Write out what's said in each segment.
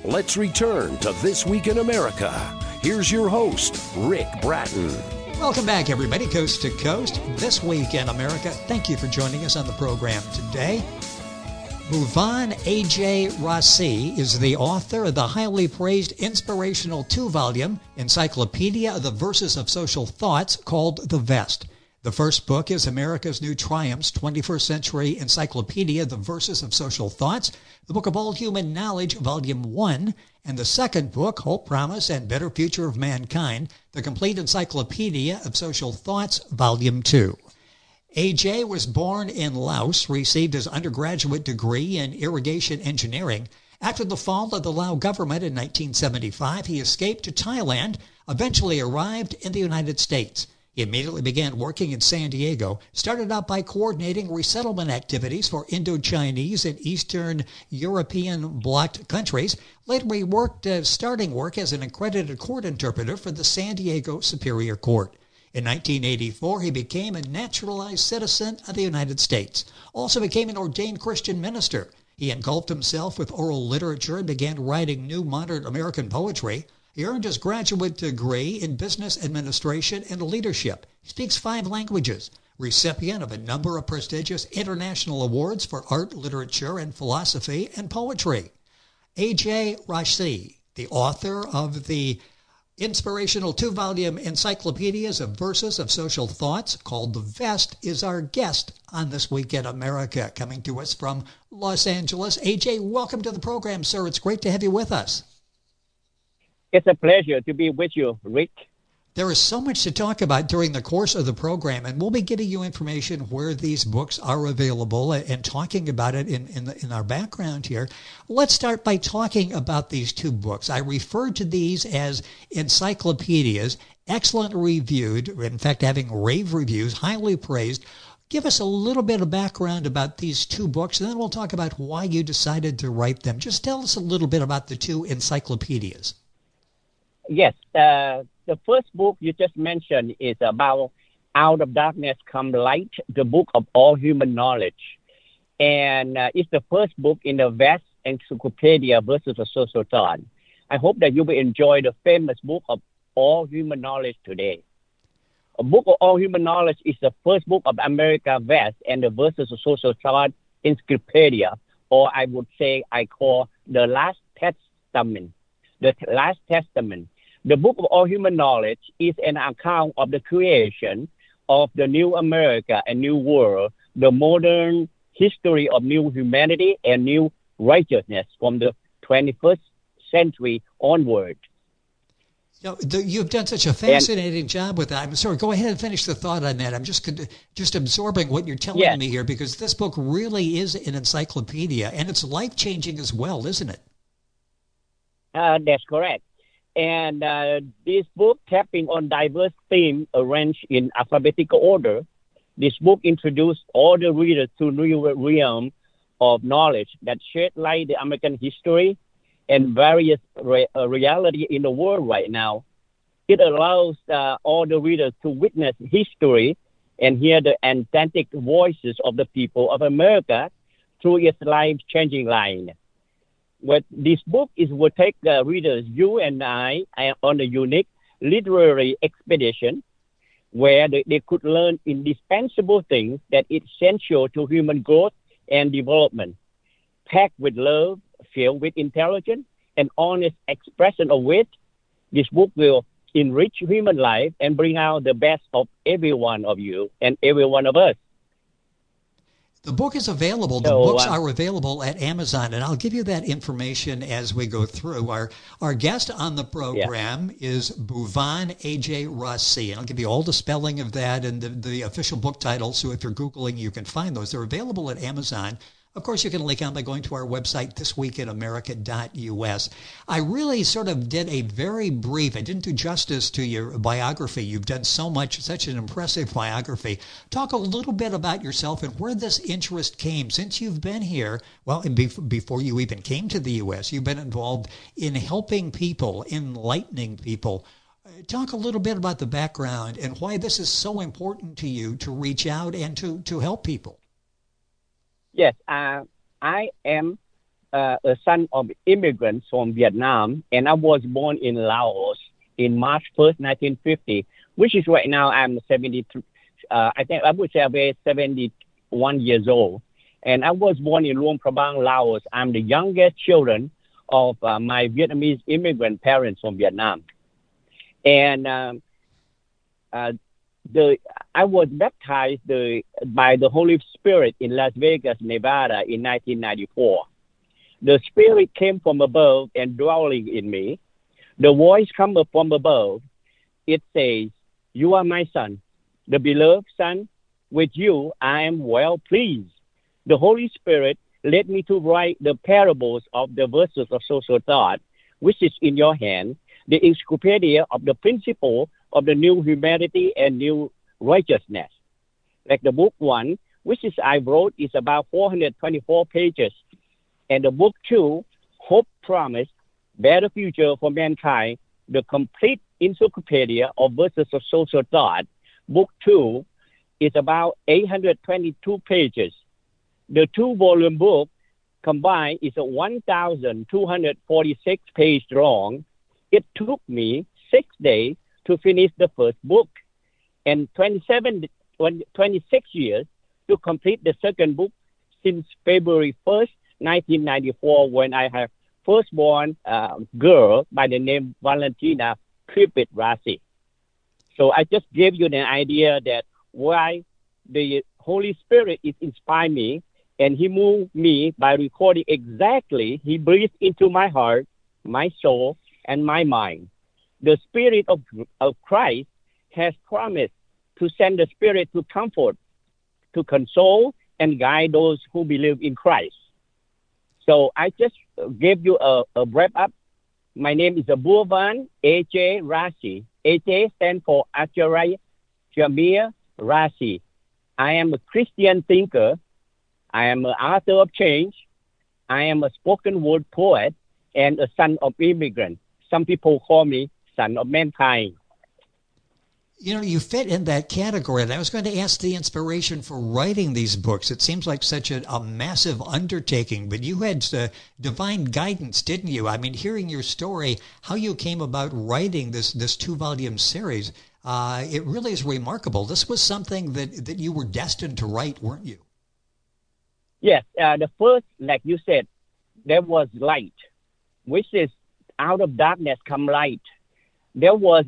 Let's return to This Week in America. Here's your host, Rick Bratton. Welcome back, everybody, coast to coast. This Week in America. Thank you for joining us on the program today. Bhuvan A.J. Rassi is the author of the highly praised inspirational 2-volume Encyclopedia of the Verses of Social Thoughts called The Vest. The first book is America's New Triumphs, 21st Century Encyclopedia of the Verses of Social Thoughts, the Book of All Human Knowledge, Volume 1, and the second book, Hope, Promise, and Better Future of Mankind, the Complete Encyclopedia of Social Thoughts, Volume 2. A.J. was born in Laos, received his undergraduate degree in irrigation engineering. After the fall of the Lao government in 1975, he escaped to Thailand, eventually arrived in the United States. He immediately began working in San Diego, started out by coordinating resettlement activities for Indo-Chinese and Eastern European blocked countries. Later he worked starting work as an accredited court interpreter for the San Diego Superior Court. In 1984, he became a naturalized citizen of the United States. Also became an ordained Christian minister. He engulfed himself with oral literature and began writing new modern American poetry. He earned his graduate degree in business administration and leadership. He speaks 5 languages, recipient of a number of prestigious international awards for art, literature, and philosophy and poetry. A.J. Rassi, the author of the inspirational 2-volume Encyclopedias of Verses of Social Thoughts called The Vest, is our guest on This Week in America, coming to us from Los Angeles. A.J., welcome to the program, sir. It's great to have you with us. It's a pleasure to be with you, Rick. There is so much to talk about during the course of the program, and we'll be getting you information where these books are available and talking about it in our background here. Let's start by talking about these 2 books. I refer to these as encyclopedias, excellently reviewed, in fact, having rave reviews, highly praised. Give us a little bit of background about these 2 books, and then we'll talk about why you decided to write them. Just tell us a little bit about the 2 encyclopedias. Yes, the first book you just mentioned is about Out of Darkness Come Light, the Book of All Human Knowledge. And it's the first book in the Vest Encyclopedia Verses of Social Thought. I hope that you will enjoy the famous Book of All Human Knowledge today. A Book of All Human Knowledge is the first book of America Vest and the Verses of Social Thought Encyclopedia, or I would say I call the Last Testament. The Last Testament. The Book of All Human Knowledge is an account of the creation of the new America and new world, the modern history of new humanity and new righteousness from the 21st century onward. You've done such a fascinating job with that. I'm sorry, go ahead and finish the thought on that. I'm just absorbing what you're telling me here, because this book really is an encyclopedia, and it's life-changing as well, isn't it? That's correct. And this book, tapping on diverse themes arranged in alphabetical order, this book introduced all the readers to a new realm of knowledge that shed light on American history and various reality in the world right now. It allows all the readers to witness history and hear the authentic voices of the people of America through its life-changing line. What this book will take readers, you and I, on a unique literary expedition where they could learn indispensable things that is essential to human growth and development, packed with love, filled with intelligence, and honest expression of wit. This book will enrich human life and bring out the best of every one of you and every one of us. The book is available. The books are available at Amazon, and I'll give you that information as we go through. Our guest on the program is Bhuvan A.J. Rassi, and I'll give you all the spelling of that and the official book title, so if you're Googling, you can find those. They're available at Amazon. Of course, you can link on by going to our website, thisweekinamerica.us. I really sort of did a very brief, I didn't do justice to your biography. You've done so much, such an impressive biography. Talk a little bit about yourself and where this interest came. Since you've been here, well, and before you even came to the U.S., you've been involved in helping people, enlightening people. Talk a little bit about the background and why this is so important to you to reach out and to help people. Yes, I am a son of immigrants from Vietnam, and I was born in Laos in March 1st, 1950, which is right now I'm 73. I think I would say I'm 71 years old. And I was born in Luang Prabang, Laos. I'm the youngest children of my Vietnamese immigrant parents from Vietnam. And I was baptized by the Holy Spirit in Las Vegas, Nevada in 1994. The Spirit came from above and dwelling in me. The voice comes up from above. It says, "You are my son, the beloved son. With you I am well pleased." The Holy Spirit led me to write the parables of the verses of social thought, which is in your hand, the encyclopedia of the principle of the new humanity and new righteousness. Like the book 1, which is I wrote, is about 424 pages. And the book 2, Hope Promise, Better Future for Mankind, the complete encyclopedia of verses of social thought. Book 2 is about 822 pages. The 2-volume book combined is a 1,246 page long. It took me 6 days to finish the first book and 26 years to complete the second book since February 1st, 1994, when I have firstborn girl by the name Valentina Kripit Rasi. So I just gave you the idea that why the Holy Spirit is inspired me, and he moved me by recording exactly. He breathed into my heart, my soul, and my mind. The Spirit of Christ has promised to send the Spirit to comfort, to console, and guide those who believe in Christ. So I just gave you a wrap up. My name is Burvan A.J. Rasi. A.J. stands for Acharya Jamir Rasi. I am a Christian thinker. I am an author of change. I am a spoken word poet and a son of immigrants. Some people call me son of mankind. You know, you fit in that category. And I was going to ask the inspiration for writing these books. It seems like such a massive undertaking, but you had divine guidance, didn't you? I mean, hearing your story, how you came about writing this 2-volume series, it really is remarkable. This was something that you were destined to write, weren't you? Yes, the first, like you said, there was light, which is out of darkness come light. There was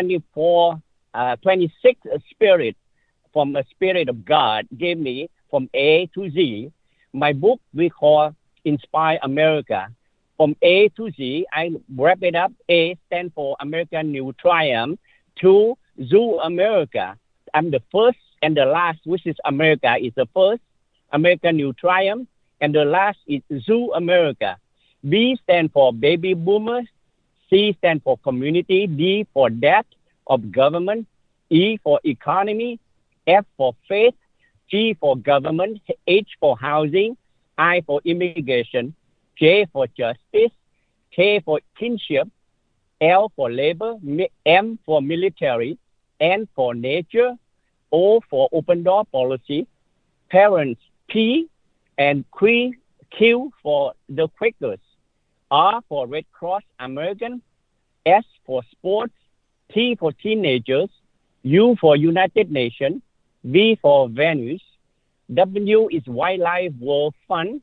26 spirit from a spirit of God gave me from A to Z. My book we call Inspire America. From A to Z, I wrap it up. A stands for American New Triumph. To Zoo America. I'm the first and the last, which is America is the first, American New Triumph, and the last is Zoo America. B stands for Baby Boomers. C stands for Community. D for Debt of Government. E for Economy. F for Faith. G for Government. H for Housing. I for Immigration. J for Justice. K for Kinship. L for Labor. M for Military. N for Nature. O for Open Door Policy. Parents. P and Q for the Quakers. R for Red Cross American. S for Sports. T for Teenagers. U for United Nations. V for Venus. W is Wildlife World Fund.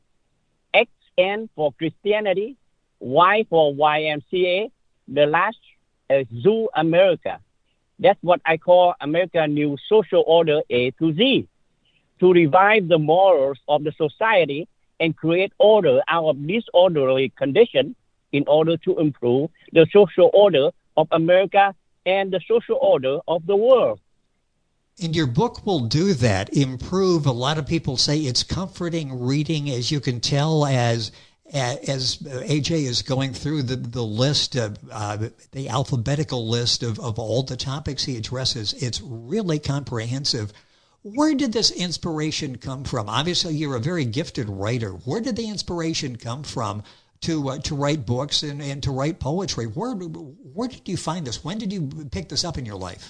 XN for Christianity. Y for YMCA. The last is Zoo America. That's what I call American New Social Order A to Z. To revive the morals of the society and create order out of disorderly condition in order to improve the social order of America and the social order of the world. And your book will do that, improve. A lot of people say it's comforting reading, as you can tell, as AJ is going through the list, the alphabetical list of all the topics he addresses. It's really comprehensive. Where did this inspiration come from? Obviously, you're a very gifted writer. Where did the inspiration come from to write books and to write poetry? Where did you find this? When did you pick this up in your life?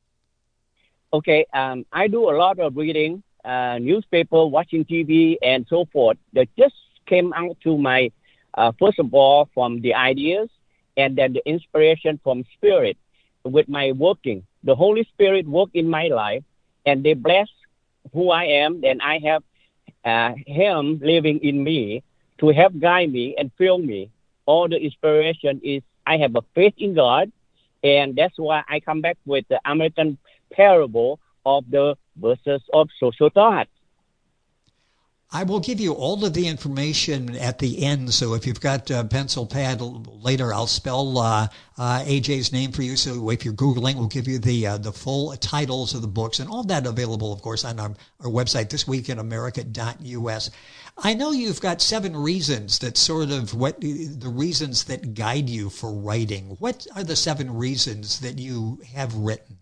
Okay, I do a lot of reading, newspaper, watching TV, and so forth. That just came out to my First of all, from the ideas, and then the inspiration from Spirit with my working. The Holy Spirit work in my life, and they bless who I am, and I have Him living in me to help guide me and fill me. All the inspiration is I have a faith in God, and that's why I come back with the American parable of the verses of social thought. I will give you all of the information at the end, so if you've got a pencil pad later, I'll spell AJ's name for you, so if you're Googling, we'll give you the full titles of the books, and all that available, of course, on our website, thisweekinamerica.us. I know you've got 7 reasons that sort of the reasons that guide you for writing. What are the 7 reasons that you have written?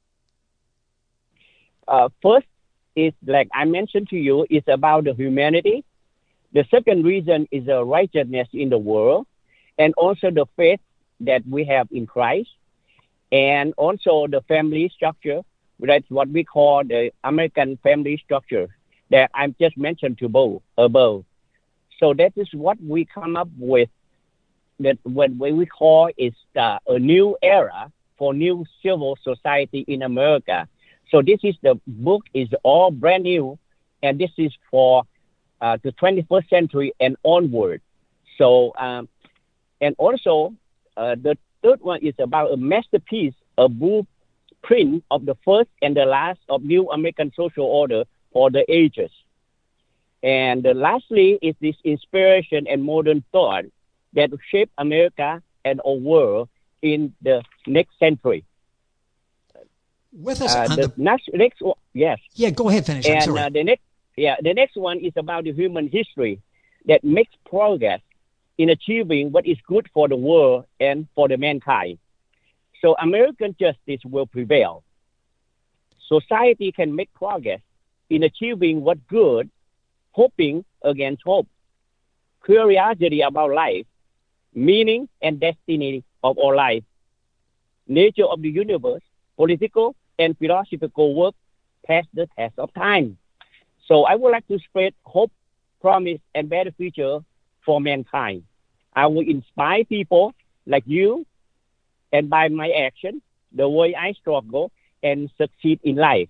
First, is like I mentioned to you, is about the humanity. The second reason is the righteousness in the world, and also the faith that we have in Christ, and also the family structure. That's what we call the American family structure that I just mentioned to above. So that is what we come up with. That what we call is a new era for new civil society in America. So this is the book is all brand new, and this is for the 21st century and onward. So, and also the third one is about a masterpiece, a blueprint of the first and the last of new American social order for the ages. And lastly is this inspiration and modern thought that will shape America and our world in the next century. With us on the next one, yes. Yeah, go ahead, finish. And I'm sorry. the next one is about the human history that makes progress in achieving what is good for the world and for the mankind. So American justice will prevail. Society can make progress in achieving what good, hoping against hope, curiosity about life, meaning and destiny of our life, nature of the universe, political and philosophical work pass the test of time. So I would like to spread hope, promise, and better future for mankind. I will inspire people like you, and by my action, the way I struggle and succeed in life.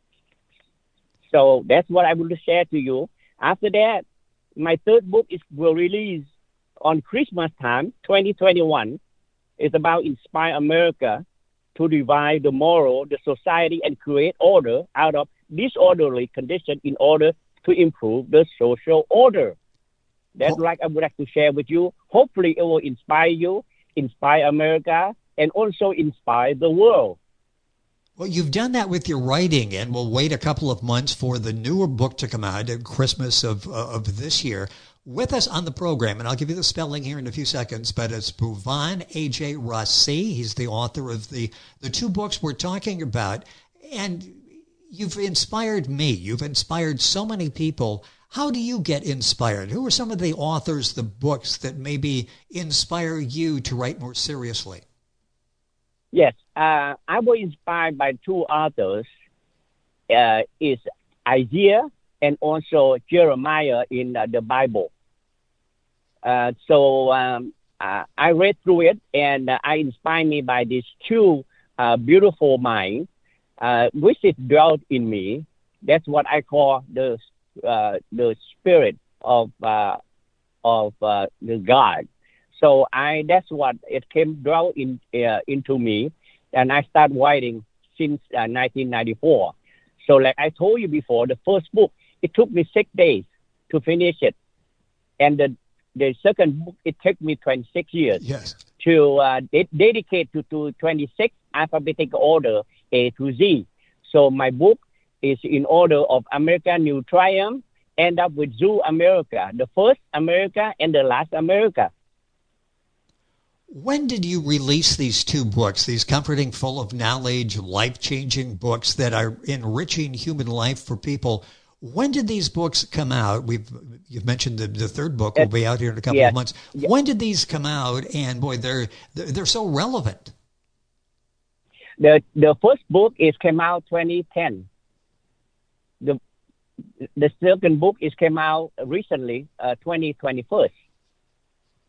So that's what I will share to you. After that, my third book will release on Christmas time, 2021. It's about Inspire America to revive the moral, the society, and create order out of disorderly condition in order to improve the social order. That's like I would like to share with you. Hopefully it will inspire you, inspire America, and also inspire the world. Well, you've done that with your writing, and we'll wait a couple of months for the newer book to come out at Christmas of this year. With us on the program, and I'll give you the spelling here in a few seconds, but it's Bhuvan A.J. Rassi. He's the author of the 2 books we're talking about. And you've inspired me. You've inspired so many people. How do you get inspired? Who are some of the authors, the books that maybe inspire you to write more seriously? Yes, I was inspired by 2 authors. Is Isaiah and also Jeremiah in the Bible. So I read through it, and I inspired me by these 2 beautiful minds, which is dwelt in me. That's what I call the spirit of the God. So that's what it came dwell into me, and I started writing since 1994. So like I told you before, the first book, it took me 6 days to finish it. And the second book, it took me 26 years to dedicate to 26 alphabetical order A to Z. So my book is in order of America New Triumph, end up with Zoo America, the first America and the last America. When did you release these 2 books, these comforting, full of knowledge, life-changing books that are enriching human life for people? When did these books come out? You've mentioned the third book will be out here in a couple of months. When did these come out? And boy, they're so relevant. The first book came out 2010. The second book came out recently, 2021.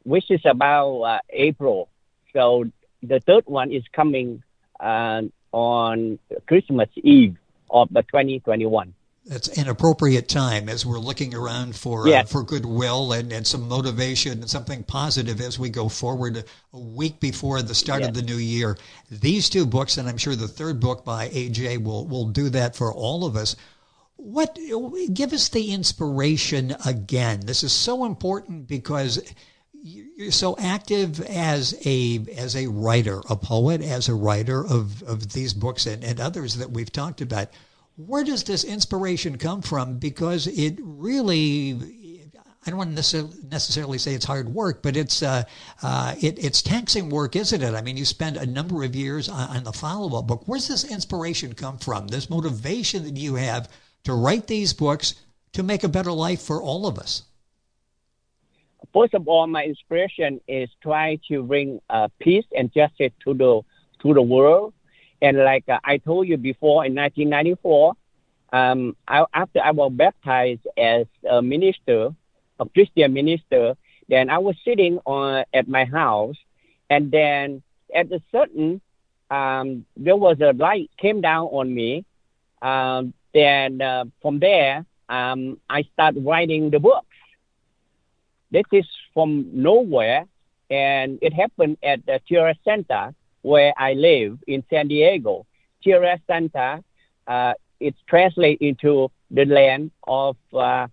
which is about April. So the third one is coming on Christmas Eve of the 2021. That's an appropriate time as we're looking around Yes, for goodwill and some motivation and something positive as we go forward a week before the start of yes. the new year. These two books, and I'm sure the third book by AJ will do that for all of us. What give us the inspiration again? This is so important because you're so active as a writer, a poet, as a writer of these books and others that we've talked about. Where does this inspiration come from? Because it really, I don't want to necessarily say it's hard work, but it's taxing work, isn't it? I mean, you spend a number of years on the follow-up book. Where's this inspiration come from? This motivation that you have to write these books to make a better life for all of us? First of all, my inspiration is try to bring peace and justice to the world. And like I told you before, in 1994, after I was baptized as a minister, a Christian minister, then I was sitting at my house, and then at a certain, there was a light came down on me. Then from there, I started writing the books. This is from nowhere, and it happened at the Tierra Santa, where I live in San Diego. Tierra Santa, it's translated into the land of the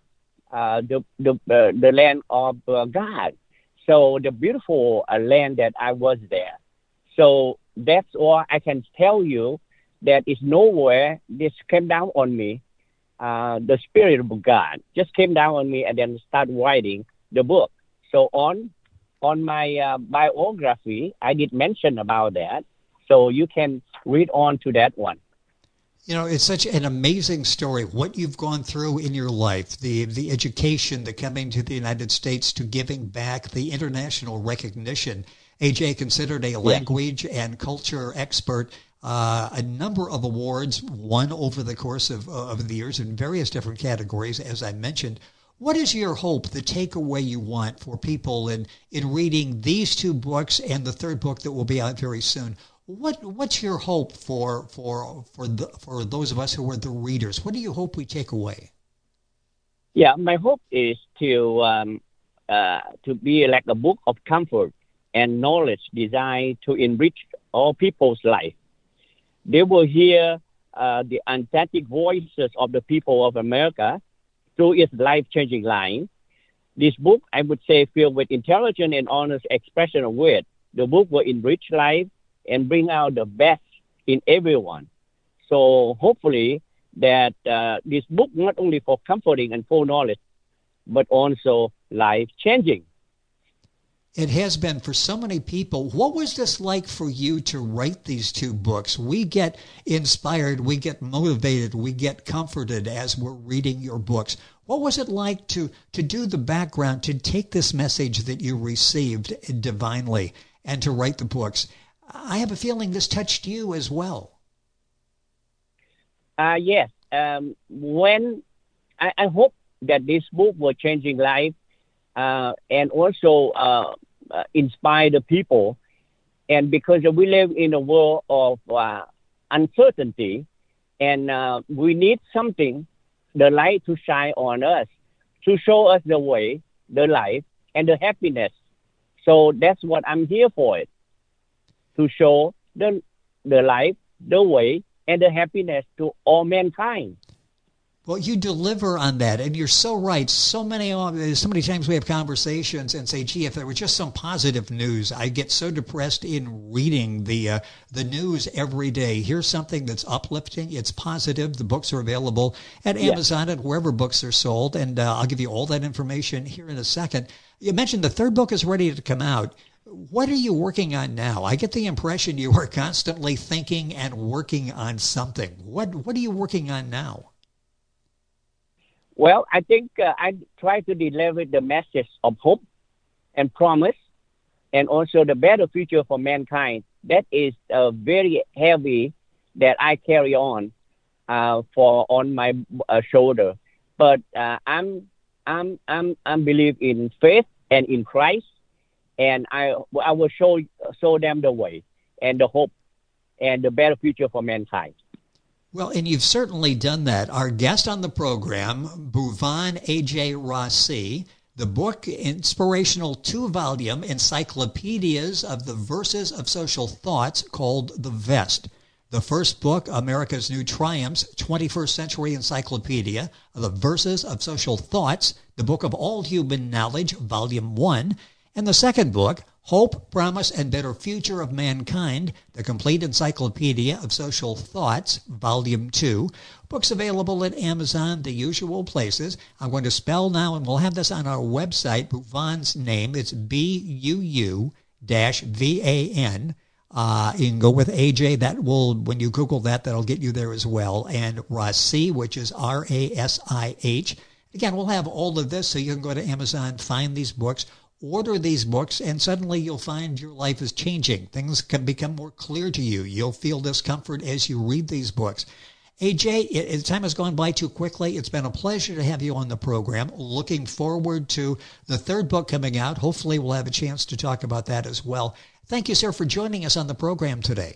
land of God. So the beautiful land that I was there. So that's all I can tell you. That is nowhere this came down on me. The Spirit of God just came down on me, and then started writing the book. So on my biography, I did mention about that. So you can read on to that one. You know, it's such an amazing story, what you've gone through in your life, the education, the coming to the United States, to giving back, the international recognition. AJ considered a language and culture expert, a number of awards won over the course of the years in various different categories, as I mentioned. What is your hope, the takeaway you want for people in reading these two books and the third book that will be out very soon? What's your hope for those of us who are the readers? What do you hope we take away? Yeah, my hope is to be like a book of comfort and knowledge designed to enrich all people's life. They will hear the authentic voices of the people of America through its life-changing line. This book, I would say, filled with intelligent and honest expression of wit. The book will enrich life and bring out the best in everyone. So hopefully that this book not only for comforting and full knowledge, but also life-changing. It has been for so many people. What was this like for you to write these two books? We get inspired, we get motivated, we get comforted as we're reading your books. What was it like to do the background, to take this message that you received divinely and to write the books? I have a feeling this touched you as well. Yes. When I hope that this book will changing life and also inspire the people. And because we live in a world of uncertainty, and we need something, the light to shine on us, to show us the way, the life, and the happiness. So that's what I'm here for, it, to show the life, the way, and the happiness to all mankind. Well, you deliver on that, and you're so right. So many times we have conversations and say, gee, if there were just some positive news. I get so depressed in reading the news every day. Here's something that's uplifting. It's positive. The books are available at Amazon and wherever books are sold, and I'll give you all that information here in a second. You mentioned the third book is ready to come out. What are you working on now? I get the impression you are constantly thinking and working on something. What are you working on now? Well, I think I try to deliver the message of hope and promise, and also the better future for mankind. That is very heavy that I carry on on my shoulder. But I'm believe in faith and in Christ, and I will show them the way and the hope and the better future for mankind. Well, and you've certainly done that. Our guest on the program, Bhuvan A.J. Rossi, the book, inspirational 2-volume encyclopedias of the verses of social thoughts called The Vest. The first book, America's New Triumphs, 21st Century Encyclopedia of the Verses of Social Thoughts, the Book of All Human Knowledge, Volume 1. And the second book, Hope, Promise, and Better Future of Mankind, the Complete Encyclopedia of Social Thoughts, Volume 2. Books available at Amazon, the usual places. I'm going to spell now, and we'll have this on our website, Bhuvan's name. It's BUU-VAN. You can go with AJ. That will, when you Google that, that'll get you there as well. And Rasi, which is R-A-S-I-H. Again, we'll have all of this, so you can go to Amazon, find these books, order these books, and suddenly you'll find your life is changing. Things can become more clear to you. You'll feel discomfort as you read these books. AJ, time has gone by too quickly. It's been a pleasure to have you on the program. Looking forward to the third book coming out. Hopefully we'll have a chance to talk about that as well. Thank you, sir, for joining us on the program today.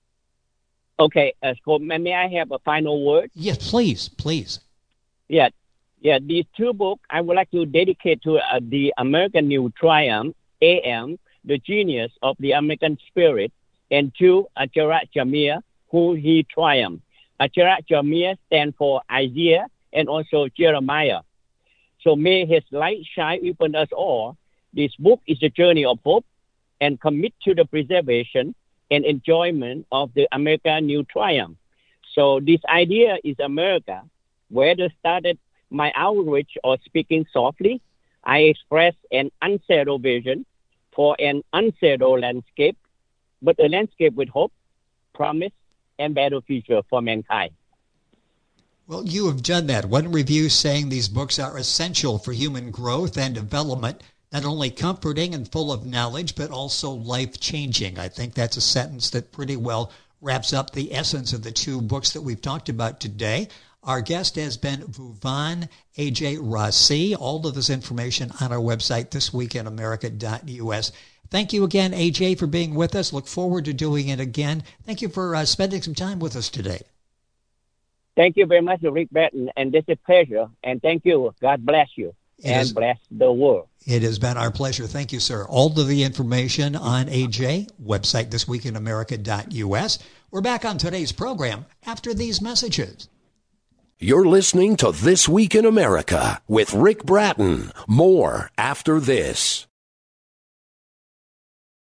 Okay, Scott, may I have a final word? Yes, please. Yeah, these 2 books I would like to dedicate to the American New Triumph, AM, the genius of the American spirit, and to Acharat Jamir, who he triumphed. Acharat Jamir stands for Isaiah and also Jeremiah. So may his light shine upon us all. This book is a journey of hope and commit to the preservation and enjoyment of the American New Triumph. So this idea is America, whether started my outreach or speaking softly, I express an unsettled vision for an unsettled landscape, but a landscape with hope, promise, and better future for mankind. Well, you have done that. One review saying these books are essential for human growth and development, not only comforting and full of knowledge, but also life-changing. I think that's a sentence that pretty well wraps up the essence of the 2 books that we've talked about today. Our guest has been Bhuvan A.J. Rossi. All of this information on our website, thisweekinamerica.us. Thank you again, A.J., for being with us. Look forward to doing it again. Thank you for spending some time with us today. Thank you very much, Rick Bratton, and this is a pleasure. And thank you. God bless you and bless the world. It has been our pleasure. Thank you, sir. All of the information on AJ, website thisweekinamerica.us. We're back on today's program after these messages. You're listening to This Week in America with Rick Bratton. More after this.